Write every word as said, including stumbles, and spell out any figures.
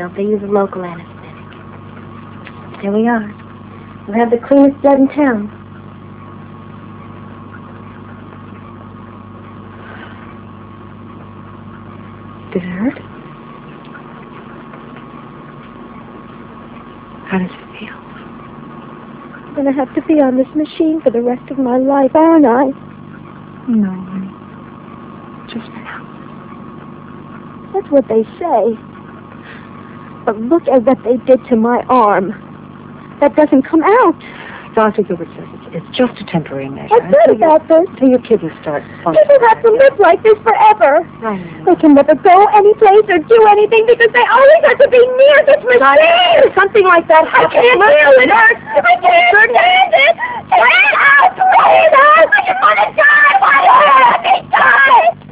myself. They use a local anesthetic. There we are. We'll have the cleanest blood in town. Did it hurt? How does it feel? I'm going to have to be on this machine for the rest of my life, aren't I? No, honey. Just for now. That's what they say. But look at what they did to my arm. That doesn't come out. Doctor Gilbert says it's, it's just a temporary measure. I've heard about this. Until your kidneys start functioning. People have to live like this forever. I know. They can never go any place or do anything because they always have to be near this machine. Something like that. I can't deal with it. I can't stand it. Please, please, I just want to die. Why don't I let me die?